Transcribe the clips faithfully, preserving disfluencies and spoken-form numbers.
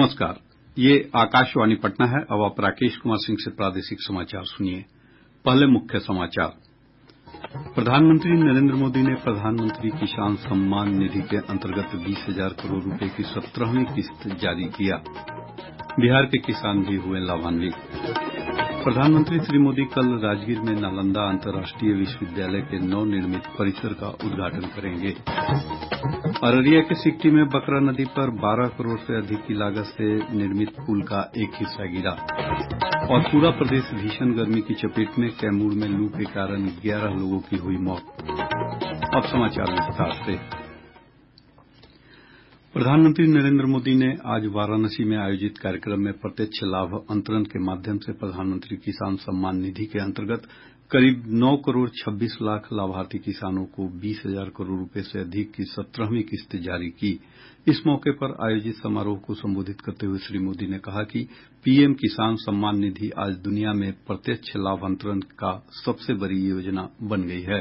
नमस्कार, ये आकाशवाणी पटना है। अब आप राकेश कुमार सिंह से प्रादेशिक समाचार सुनिए। पहले मुख्य समाचार। प्रधानमंत्री नरेंद्र मोदी ने प्रधानमंत्री किसान सम्मान निधि के अंतर्गत बीस हजार करोड़ रुपये की सत्रहवीं किस्त जारी किया। बिहार के किसान भी हुए लाभान्वित। प्रधानमंत्री श्री मोदी कल राजगीर में नालंदा अंतर्राष्ट्रीय विश्वविद्यालय के नवनिर्मित परिसर का उद्घाटन करेंगे। अररिया के सिकटी में बकरा नदी पर बारह करोड़ से अधिक की लागत से निर्मित पुल का एक हिस्सा गिरा और पूरा प्रदेश भीषण गर्मी की चपेट में। कैमूर में लू के कारण ग्यारह लोगों की हुई मौत। अब समाचार विस्तार से। प्रधानमंत्री नरेंद्र मोदी ने आज वाराणसी में आयोजित कार्यक्रम में प्रत्यक्ष लाभ अंतरण के माध्यम से प्रधानमंत्री किसान सम्मान निधि के अंतर्गत करीब नौ करोड़ छब्बीस लाख लाभार्थी किसानों को बीस हजार करोड़ रुपये से अधिक की सत्रहवीं किस्त जारी की। इस मौके पर आयोजित समारोह को संबोधित करते हुए श्री मोदी ने कहा कि पीएम किसान सम्मान निधि आज दुनिया में प्रत्यक्ष लाभ अंतरण का सबसे बड़ी योजना बन गई है।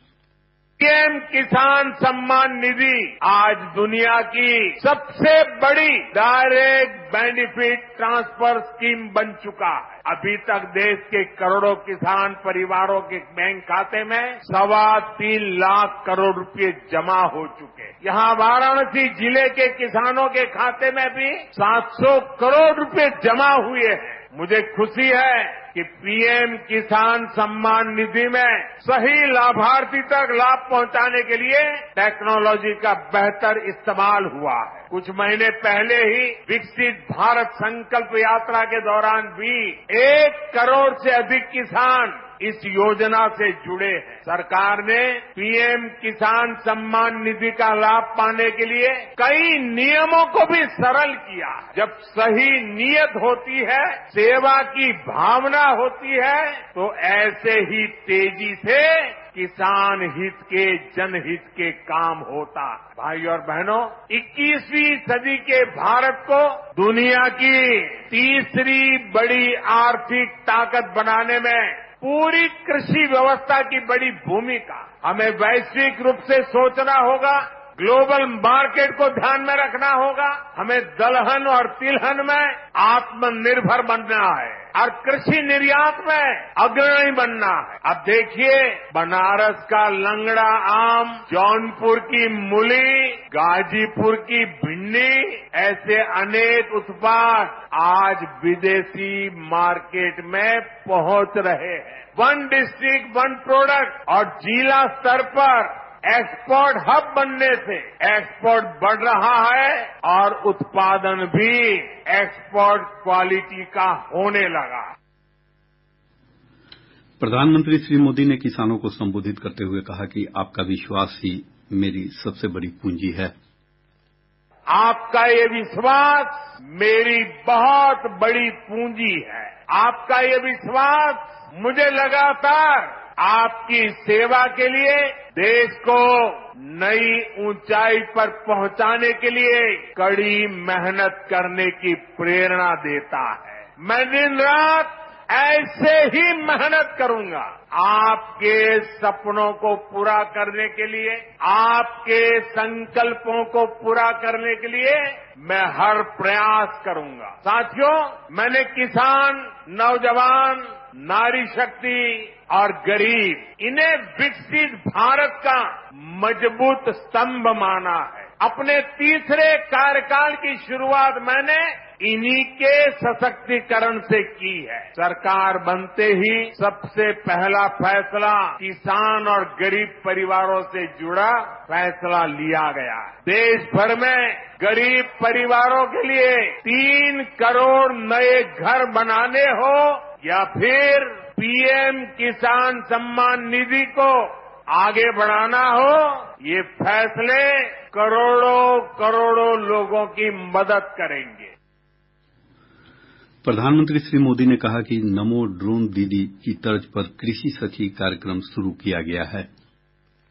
पीएम किसान सम्मान निधि आज दुनिया की सबसे बड़ी डायरेक्ट बेनिफिट ट्रांसफर स्कीम बन चुका है। अभी तक देश के करोड़ों किसान परिवारों के बैंक खाते में सवा तीन लाख करोड़ रुपए जमा हो चुके। यहाँ वाराणसी जिले के किसानों के खाते में भी सात सौ करोड़ रुपए जमा हुए हैं। मुझे खुशी है कि पीएम किसान सम्मान निधि में सही लाभार्थी तक लाभ पहुंचाने के लिए टेक्नोलॉजी का बेहतर इस्तेमाल हुआ है। कुछ महीने पहले ही विकसित भारत संकल्प यात्रा के दौरान भी एक करोड़ से अधिक किसान इस योजना से जुड़े हैं। सरकार ने पीएम किसान सम्मान निधि का लाभ पाने के लिए कई नियमों को भी सरल किया। जब सही नियत होती है, सेवा की भावना होती है, तो ऐसे ही तेजी से किसान हित के जनहित के काम होता है। भाई और बहनों, इक्कीसवीं सदी के भारत को दुनिया की तीसरी बड़ी आर्थिक ताकत बनाने में पूरी कृषि व्यवस्था की बड़ी भूमिका। हमें वैश्विक रूप से सोचना होगा, ग्लोबल मार्केट को ध्यान में रखना होगा। हमें दलहन और तिलहन में आत्मनिर्भर बनना है और कृषि निर्यात में अग्रणी बनना है। अब देखिए, बनारस का लंगड़ा आम, जौनपुर की मूली, गाजीपुर की भिंडी, ऐसे अनेक उत्पाद आज विदेशी मार्केट में पहुंच रहे हैं। वन डिस्ट्रिक्ट वन प्रोडक्ट और जिला स्तर पर एक्सपोर्ट हब बनने से एक्सपोर्ट बढ़ रहा है और उत्पादन भी एक्सपोर्ट क्वालिटी का होने लगा। प्रधानमंत्री श्री मोदी ने किसानों को संबोधित करते हुए कहा कि आपका विश्वास ही मेरी सबसे बड़ी पूंजी है। आपका ये विश्वास मेरी बहुत बड़ी पूंजी है। आपका ये विश्वास मुझे लगातार आपकी सेवा के लिए, देश को नई ऊंचाई पर पहुंचाने के लिए कड़ी मेहनत करने की प्रेरणा देता है। मैं दिन रात ऐसे ही मेहनत करूंगा आपके सपनों को पूरा करने के लिए, आपके संकल्पों को पूरा करने के लिए मैं हर प्रयास करूंगा। साथियों, मैंने किसान, नौजवान, नारी शक्ति और गरीब, इन्हें विकसित भारत का मजबूत स्तंभ माना है। अपने तीसरे कार्यकाल की शुरुआत मैंने इन्हीं के सशक्तिकरण से की है। सरकार बनते ही सबसे पहला फैसला किसान और गरीब परिवारों से जुड़ा फैसला लिया गया। देश भर में गरीब परिवारों के लिए तीन करोड़ नए घर बनाने हो या फिर पीएम किसान सम्मान निधि को आगे बढ़ाना हो, ये फैसले करोड़ों करोड़ों लोगों की मदद करेंगे। प्रधानमंत्री श्री मोदी ने कहा कि नमो ड्रोन दीदी की तर्ज पर कृषि सखी कार्यक्रम शुरू किया गया है।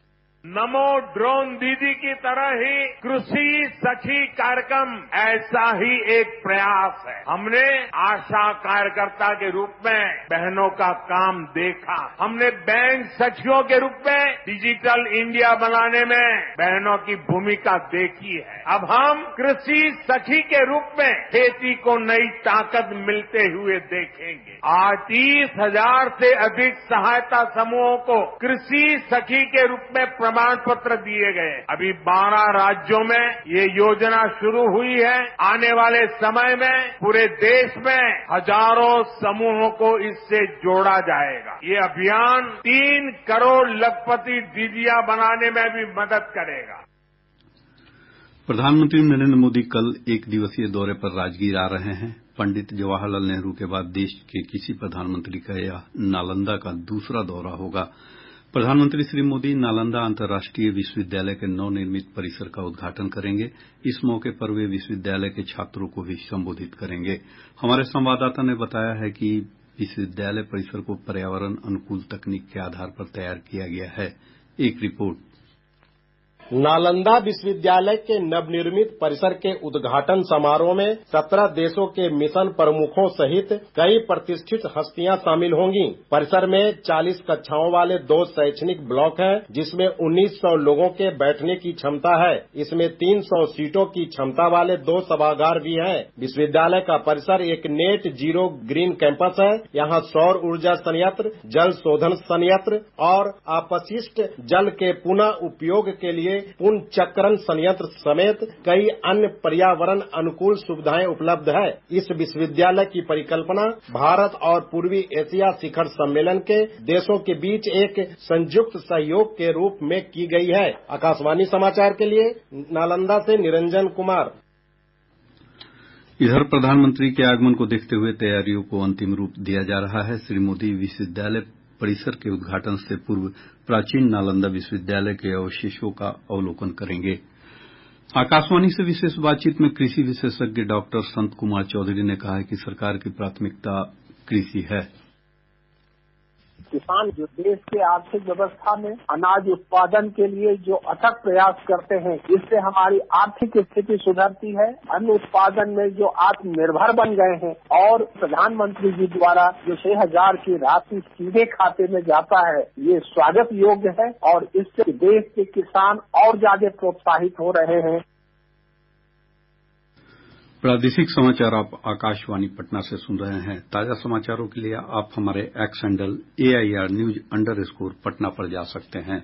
नमो ड्रोन दीदी की तरह ही कृषि सखी कार्यक्रम ऐसा ही एक प्रयास है। हमने आशा कार्यकर्ता के रूप में बहनों का काम देखा, हमने बैंक सखियों के रूप में डिजिटल इंडिया बनाने में बहनों की भूमिका देखी है। अब हम कृषि सखी के रूप में खेती को नई ताकत मिलते हुए देखेंगे। आज तीस हजार से अधिक सहायता समूहों को कृषि सखी के रूप में प्रमाण पत्र दिए गए। अभी बारह राज्यों में ये योजना शुरू हुई है। आने वाले समय में पूरे देश में हजारों समूहों को इससे जोड़ा जाएगा। ये अभियान तीन करोड़ लखपति दीदियां बनाने में भी मदद करेगा। प्रधानमंत्री नरेंद्र मोदी कल एक दिवसीय दौरे पर राजगीर आ रहे हैं। पंडित जवाहरलाल नेहरू के बाद देश के किसी प्रधानमंत्री का यह नालंदा का दूसरा दौरा होगा। प्रधानमंत्री श्री मोदी नालंदा अंतर्राष्ट्रीय विश्वविद्यालय के नवनिर्मित परिसर का उद्घाटन करेंगे। इस मौके पर वे विश्वविद्यालय के छात्रों को भी संबोधित करेंगे। हमारे संवाददाता ने बताया है कि विश्वविद्यालय परिसर को पर्यावरण अनुकूल तकनीक के आधार पर तैयार किया गया है। एक रिपोर्ट। नालंदा विश्वविद्यालय के नवनिर्मित परिसर के उद्घाटन समारोह में सत्रह देशों के मिशन प्रमुखों सहित कई प्रतिष्ठित हस्तियां शामिल होंगी। परिसर में चालीस कक्षाओं वाले दो शैक्षणिक ब्लॉक हैं, जिसमें उन्नीस सौ लोगों के बैठने की क्षमता है। इसमें तीन सौ सीटों की क्षमता वाले दो सभागार भी हैं। विश्वविद्यालय का परिसर एक नेट जीरो ग्रीन कैंपस है। यहाँ सौर ऊर्जा संयंत्र, जल शोधन संयंत्र और अपशिष्ट जल के पुनः उपयोग के लिए पुनर्चक्रण संयंत्र समेत कई अन्य पर्यावरण अनुकूल सुविधाएं उपलब्ध है। इस विश्वविद्यालय की परिकल्पना भारत और पूर्वी एशिया शिखर सम्मेलन के देशों के बीच एक संयुक्त सहयोग के रूप में की गई है। आकाशवाणी समाचार के लिए नालंदा से निरंजन कुमार। इधर प्रधानमंत्री के आगमन को देखते हुए तैयारियों को अंतिम रूप दिया जा रहा है। श्री मोदी विश्वविद्यालय परिसर के उद्घाटन से पूर्व प्राचीन नालंदा विश्वविद्यालय के अवशेषों का अवलोकन करेंगे। आकाशवाणी से विशेष बातचीत में कृषि विशेषज्ञ डॉक्टर संत कुमार चौधरी ने कहा है कि सरकार की प्राथमिकता कृषि है। किसान जो देश के आर्थिक व्यवस्था में अनाज उत्पादन के लिए जो अथक प्रयास करते हैं, इससे हमारी आर्थिक स्थिति सुधरती है। अन्न उत्पादन में जो आत्मनिर्भर बन गए हैं और प्रधानमंत्री जी द्वारा जो छह हजार की राशि सीधे खाते में जाता है, ये स्वागत योग्य है और इससे देश के किसान और ज्यादा प्रोत्साहित हो रहे हैं। प्रादेशिक समाचार आप आकाशवाणी पटना से सुन रहे हैं। ताजा समाचारों के लिए आप हमारे X handle AIR news underscore Patna पर जा सकते हैं।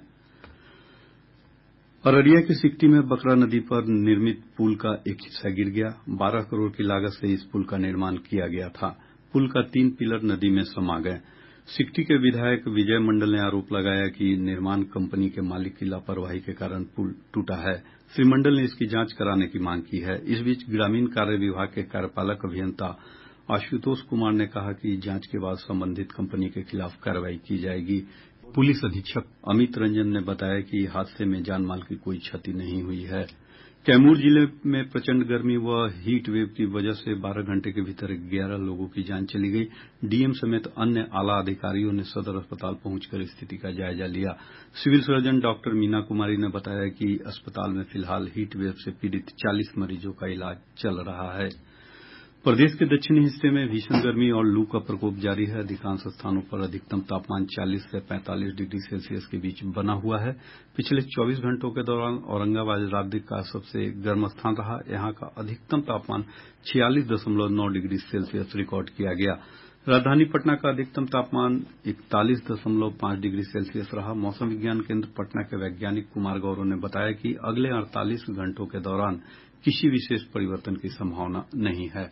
अररिया के सिकटी में बकरा नदी पर निर्मित पुल का एक हिस्सा गिर गया। बारह करोड़ की लागत से इस पुल का निर्माण किया गया था। पुल का तीन पिलर नदी में समा गए। सिकटी के विधायक विजय मंडल ने आरोप लगाया कि निर्माण कंपनी के मालिक की लापरवाही के कारण पुल टूटा है। श्री मंडल ने इसकी जांच कराने की मांग की है। इस बीच ग्रामीण कार्य विभाग के कार्यपालक अभियंता आशुतोष कुमार ने कहा कि जांच के बाद संबंधित कंपनी के खिलाफ कार्रवाई की जाएगी। पुलिस अधीक्षक अमित रंजन ने बताया कि हादसे में जान माल की कोई क्षति नहीं हुई है। कैमूर जिले में प्रचंड गर्मी व हीट वेव की वजह से बारह घंटे के भीतर ग्यारह लोगों की जान चली गई। डीएम समेत अन्य आला अधिकारियों ने सदर अस्पताल पहुंचकर स्थिति का जायजा लिया। Civil surgeon doctor Meena Kumari ने बताया कि अस्पताल में फिलहाल हीट वेव से पीड़ित चालीस मरीजों का इलाज चल रहा है। प्रदेश के दक्षिणी हिस्से में भीषण गर्मी और लू का प्रकोप जारी है। अधिकांश स्थानों पर अधिकतम तापमान चालीस से पैंतालीस डिग्री सेल्सियस के बीच बना हुआ है। पिछले चौबीस घंटों के दौरान औरंगाबाद राज्य का सबसे गर्म स्थान रहा। यहां का अधिकतम तापमान छियालीस दशमलव नौ डिग्री सेल्सियस रिकॉर्ड किया गया। राजधानी पटना का अधिकतम तापमान इकतालीस दशमलव पांच डिग्री सेल्सियस रहा। मौसम विज्ञान केन्द्र पटना के वैज्ञानिक कुमार गौरव ने बताया कि अगले अड़तालीस घंटों के दौरान किसी विशेष परिवर्तन की संभावना नहीं है।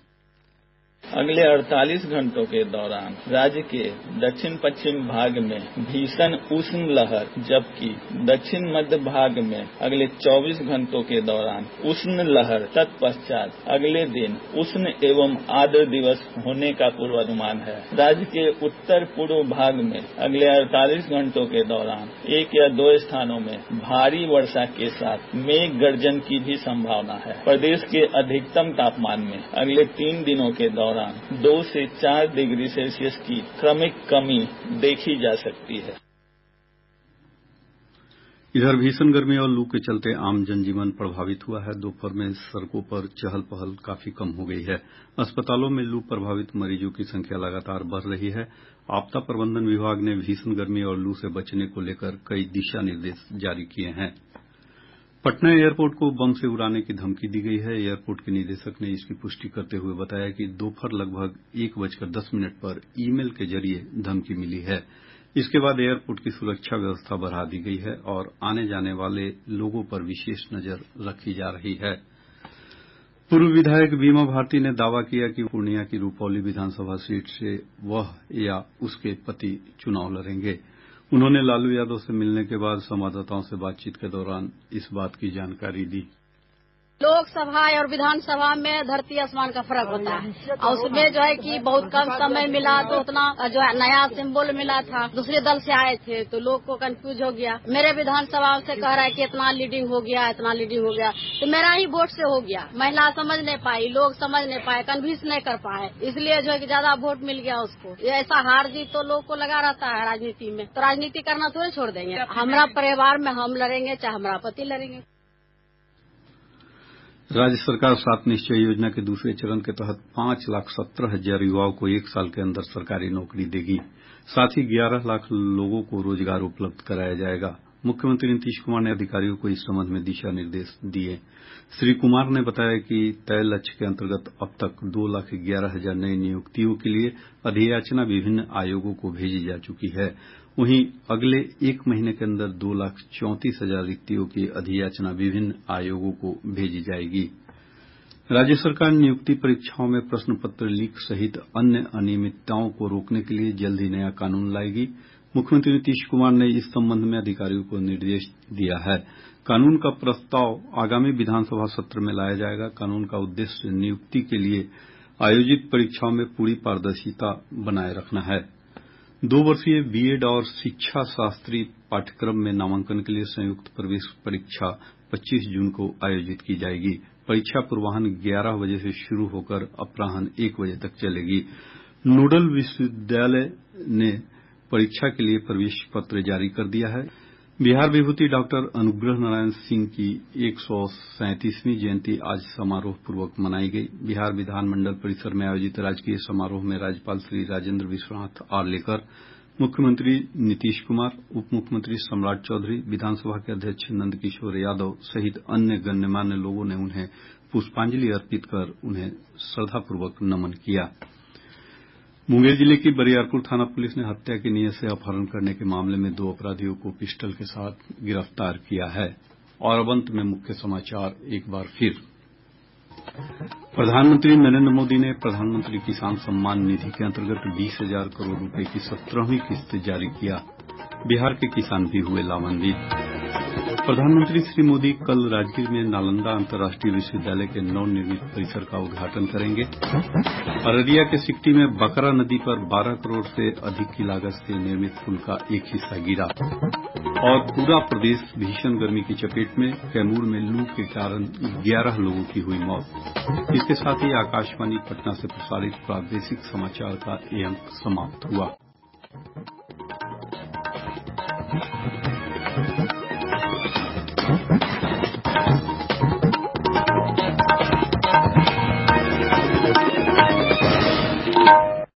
अगले अड़तालीस घंटों के दौरान राज्य के दक्षिण पश्चिम भाग में भीषण उष्ण लहर, जबकि दक्षिण मध्य भाग में अगले चौबीस घंटों के दौरान उष्ण लहर, तत्पश्चात अगले दिन उष्ण एवं आर्द्र दिवस होने का पूर्वानुमान है। राज्य के उत्तर पूर्व भाग में अगले अड़तालीस घंटों के दौरान एक या दो स्थानों में भारी वर्षा के साथ मेघ गर्जन की भी संभावना है। प्रदेश के अधिकतम तापमान में अगले तीन दिनों के दौरान दो से चार डिग्री सेल्सियस की क्रमिक कमी देखी जा सकती है। इधर भीषण गर्मी और लू के चलते आम जनजीवन प्रभावित हुआ है। दोपहर में सड़कों पर चहल पहल काफी कम हो गई है। अस्पतालों में लू प्रभावित मरीजों की संख्या लगातार बढ़ रही है। आपदा प्रबंधन विभाग ने भीषण गर्मी और लू से बचने को लेकर कई दिशा निर्देश जारी किए हैं। पटना एयरपोर्ट को बम से उड़ाने की धमकी दी गई है। एयरपोर्ट के निदेशक ने इसकी पुष्टि करते हुए बताया कि दोपहर लगभग एक बजकर दस मिनट पर ईमेल के जरिए धमकी मिली है। इसके बाद एयरपोर्ट की सुरक्षा व्यवस्था बढ़ा दी गई है और आने जाने वाले लोगों पर विशेष नजर रखी जा रही है। पूर्व विधायक बीमा भारती ने दावा किया कि पूर्णिया की रुपौली विधानसभा सीट से वह या उसके पति चुनाव लड़ेंगे। उन्होंने लालू यादव से मिलने के बाद संवाददाताओं से बातचीत के दौरान इस बात की जानकारी दी। लोकसभा और विधानसभा में धरती आसमान का फर्क होता है और उसमें जो है कि बहुत कम समय मिला तो उतना जो है नया सिंबल मिला था। दूसरे दल से आए थे तो लोग को कंफ्यूज हो गया। मेरे विधानसभा से कह रहा है कि इतना लीडिंग हो गया इतना लीडिंग हो गया तो मेरा ही वोट से हो गया। महिला समझ नहीं पाई, लोग समझ नहीं पाए, कन्विंस नहीं कर पाए, इसलिए जो है कि ज्यादा वोट मिल गया उसको। ऐसा हार जीत तो लोग को लगा रहता है राजनीति में, तो राजनीति करना थोड़ी छोड़ देंगे। हमारा परिवार में हम लड़ेंगे चाहे हमारा पति लड़ेंगे। राज्य सरकार सात निश्चय योजना के दूसरे चरण के तहत पांच लाख सत्रह हजार युवाओं को एक साल के अंदर सरकारी नौकरी देगी। साथ ही ग्यारह लाख लोगों को रोजगार उपलब्ध कराया जाएगा। मुख्यमंत्री नीतीश कुमार ने अधिकारियों को इस संबंध में दिशा निर्देश दिए। श्री कुमार ने बताया कि तय लक्ष्य के अंतर्गत अब तक दो लाख ग्यारह हजार नई नियुक्तियों के लिए अधियाचना विभिन्न आयोगों को भेजी जा चुकी है। वहीं अगले एक महीने के अंदर दो लाख चौंतीस हजार रिक्तियों की अधियाचना विभिन्न आयोगों को भेजी जाएगी। राज्य सरकार नियुक्ति परीक्षाओं में प्रश्न पत्र लीक सहित अन्य अनियमितताओं को रोकने के लिए जल्द ही नया कानून लाएगी। मुख्यमंत्री नीतीश कुमार ने इस संबंध में अधिकारियों को निर्देश दिया है। कानून का प्रस्ताव आगामी विधानसभा सत्र में लाया जाएगा। कानून का उद्देश्य नियुक्ति के लिए आयोजित परीक्षाओं में पूरी पारदर्शिता बनाए रखना है। दो वर्षीय बीएड और शिक्षा शास्त्री पाठ्यक्रम में नामांकन के लिए संयुक्त प्रवेश परीक्षा पच्चीस जून को आयोजित की जाएगी। परीक्षा पूर्वाह्न ग्यारह बजे से शुरू होकर अपराह्न एक बजे तक चलेगी। नोडल विश्वविद्यालय ने परीक्षा के लिए प्रवेश पत्र जारी कर दिया है। बिहार विभूति डॉक्टर अनुग्रह नारायण सिंह की एक सौ सैंतीसवीं जयंती आज समारोह पूर्वक मनाई गई। बिहार विधानमंडल परिसर में आयोजित राजकीय समारोह में राज्यपाल श्री राजेंद्र विश्वनाथ आर्लेकर, मुख्यमंत्री नीतीश कुमार, उप मुख्यमंत्री सम्राट चौधरी, विधानसभा के अध्यक्ष नंदकिशोर यादव सहित अन्य गण्यमान्य लोगों ने उन्हें पुष्पांजलि अर्पित कर उन्हें श्रद्धापूर्वक नमन किया। मुंगेर जिले की बरियारपुर थाना पुलिस ने हत्या की नीयत से अपहरण करने के मामले में दो अपराधियों को पिस्टल के साथ गिरफ्तार किया है। और अब अंत में मुख्य समाचार एक बार फिर। प्रधानमंत्री नरेंद्र मोदी ने प्रधानमंत्री किसान सम्मान निधि के अंतर्गत बीस हजार करोड़ रुपए की सत्रहवीं किस्त जारी किया। बिहार के किसान भी हुए लाभान्वित। प्रधानमंत्री श्री मोदी कल राजगीर में नालंदा अंतर्राष्ट्रीय विश्वविद्यालय के नवनिर्मित परिसर का उद्घाटन करेंगे। अररिया के सिकटी में बकरा नदी पर बारह करोड़ से अधिक की लागत से निर्मित पुल का एक हिस्सा गिरा। और पूरा प्रदेश भीषण गर्मी की चपेट में, कैमूर में लू के कारण ग्यारह लोगों की हुई मौत। इसके साथ ही आकाशवाणी पटना से प्रसारित प्रादेशिक समाचार का ये अंक समाप्त हुआ।